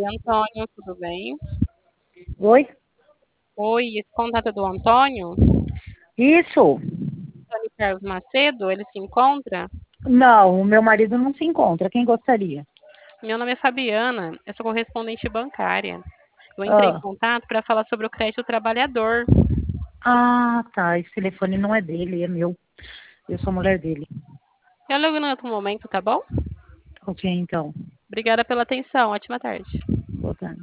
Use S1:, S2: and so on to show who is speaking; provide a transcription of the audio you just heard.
S1: Antônio, tudo bem?
S2: Oi?
S1: Oi, esse contato é do Antônio?
S2: Isso?
S1: Antônio Carlos Macedo, ele se encontra?
S2: Não, o meu marido não se encontra. Quem gostaria?
S1: Meu nome é Fabiana, eu sou correspondente bancária. Eu entrei em
S2: Ah,
S1: contato para falar sobre o crédito trabalhador.
S2: tá. Esse telefone não é dele, é meu. Eu sou mulher dele.
S1: Eu ligo em outro momento, tá bom?
S2: Ok, então.
S1: Obrigada pela atenção, ótima tarde.
S2: Boa tarde.